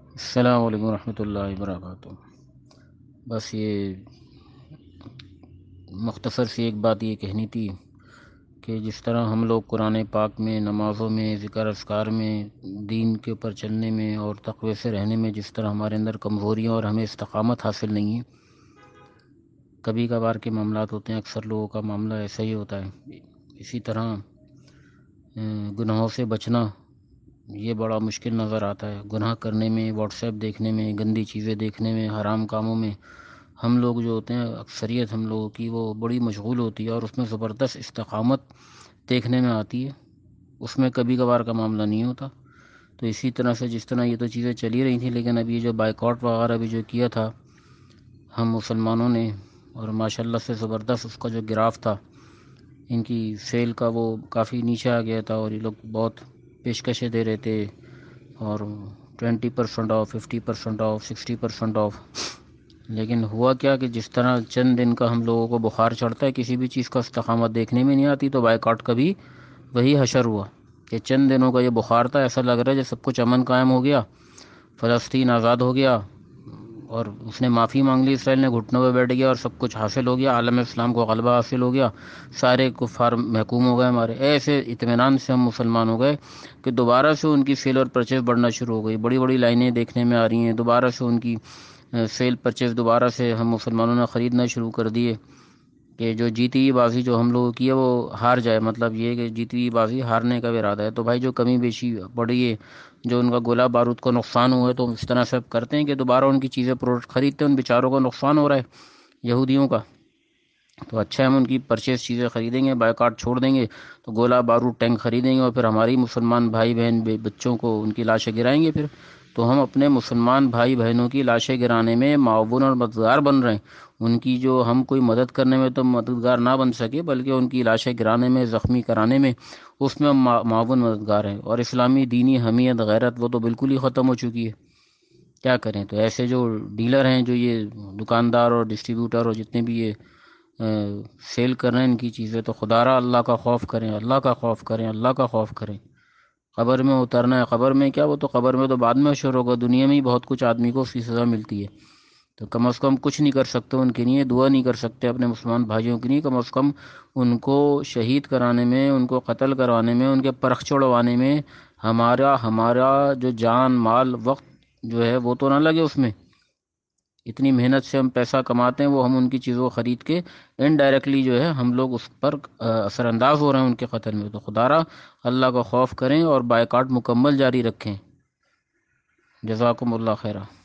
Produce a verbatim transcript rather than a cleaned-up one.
السلام علیکم ورحمۃ اللہ وبرکاتہ۔ بس یہ مختصر سی ایک بات یہ کہنی تھی کہ جس طرح ہم لوگ قرآن پاک میں، نمازوں میں، ذکر اذکار میں، دین کے اوپر چلنے میں اور تقوی سے رہنے میں جس طرح ہمارے اندر کمزوریاں اور ہمیں استقامت حاصل نہیں ہے، کبھی کبھار کے معاملات ہوتے ہیں، اکثر لوگوں کا معاملہ ایسا ہی ہوتا ہے۔ اسی طرح گناہوں سے بچنا یہ بڑا مشکل نظر آتا ہے۔ گناہ کرنے میں، واٹس ایپ دیکھنے میں، گندی چیزیں دیکھنے میں، حرام کاموں میں ہم لوگ جو ہوتے ہیں، اکثریت ہم لوگوں کی وہ بڑی مشغول ہوتی ہے اور اس میں زبردست استقامت دیکھنے میں آتی ہے، اس میں کبھی کبھار کا معاملہ نہیں ہوتا۔ تو اسی طرح سے جس طرح یہ تو چیزیں چلی رہی تھیں، لیکن اب یہ جو بائیکاٹ وغیرہ بھی جو کیا تھا ہم مسلمانوں نے، اور ماشاءاللہ سے زبردست اس کا جو گراف تھا، ان کی سیل کا وہ کافی نیچے آ گیا تھا اور یہ لوگ بہت پیشکشیں دے رہے تھے، اور twenty percent off, fifty percent off, sixty percent off. لیکن ہوا کیا کہ جس طرح چند دن کا ہم لوگوں کو بخار چڑھتا ہے، کسی بھی چیز کا استقامت دیکھنے میں نہیں آتی، تو بائیکاٹ کا بھی وہی حشر ہوا کہ چند دنوں کا یہ بخار تھا، ایسا لگ رہا ہے جیسے سب کچھ امن قائم ہو گیا، فلسطین آزاد ہو گیا، اور اس نے معافی مانگ لی، اسرائیل نے گھٹنوں پہ بیٹھ گیا اور سب کچھ حاصل ہو گیا، عالم اسلام کو غلبہ حاصل ہو گیا، سارے کفار محکوم ہو گئے ہمارے۔ ایسے اطمینان سے ہم مسلمان ہو گئے کہ دوبارہ سے ان کی سیل اور پرچیز بڑھنا شروع ہو گئی، بڑی بڑی لائنیں دیکھنے میں آ رہی ہیں، دوبارہ سے ان کی سیل پرچیز دوبارہ سے ہم مسلمانوں نے خریدنا شروع کر دیے کہ جو جیتی ہوئی بازی جو ہم لوگوں کی ہے وہ ہار جائے، مطلب یہ کہ جیتی ہوئی بازی ہارنے کا بھی ارادہ ہے۔ تو بھائی جو کمی بیشی پڑی ہے، جو ان کا گولہ بارود کو نقصان ہوا ہے، تو اس طرح سے اب کرتے ہیں کہ دوبارہ ان کی چیزیں پروڈکٹ خریدتے ہیں، ان بیچاروں کو نقصان ہو رہا ہے یہودیوں کا، تو اچھا ہے ہم ان کی پرچیز چیزیں خریدیں گے، بائیکاٹ چھوڑ دیں گے تو گولہ بارود ٹینک خریدیں گے، اور پھر ہماری مسلمان بھائی بہن بچوں کو ان کی لاشیں گرائیں گے۔ پھر تو ہم اپنے مسلمان بھائی بہنوں کی لاشیں گرانے میں معاون اور مددگار بن رہے ہیں، ان کی جو ہم کوئی مدد کرنے میں تو مددگار نہ بن سکے، بلکہ ان کی لاشیں گرانے میں، زخمی کرانے میں، اس میں ہم معاون مددگار ہیں۔ اور اسلامی دینی حمیت غیرت وہ تو بالکل ہی ختم ہو چکی ہے، کیا کریں؟ تو ایسے جو ڈیلر ہیں، جو یہ دکاندار اور ڈسٹریبیوٹر اور جتنے بھی یہ سیل کر رہے ہیں ان کی چیزیں، تو خدا را اللہ کا خوف کریں، اللہ کا خوف کریں، اللہ کا خوف کریں۔ قبر میں اترنا ہے، قبر میں کیا، وہ تو قبر میں تو بعد میں شروع ہوگا، دنیا میں ہی بہت کچھ آدمی کو اس کی سزا ملتی ہے، تو کم از کم کچھ نہیں کر سکتے ان کے لیے، دعا نہیں کر سکتے اپنے مسلمان بھائیوں کے لیے، کم از کم ان کو شہید کرانے میں، ان کو قتل کروانے میں، ان کے پرخ چھڑوانے میں ہمارا ہمارا جو جان مال وقت جو ہے وہ تو نہ لگے اس میں۔ اتنی محنت سے ہم پیسہ کماتے ہیں، وہ ہم ان کی چیزوں کو خرید کے انڈائریکٹلی جو ہے ہم لوگ اس پر اثر انداز ہو رہے ہیں ان کے قتل میں۔ تو خدا را اللہ کا خوف کریں اور بائیکاٹ مکمل جاری رکھیں۔ جزاکم اللہ خیرہ۔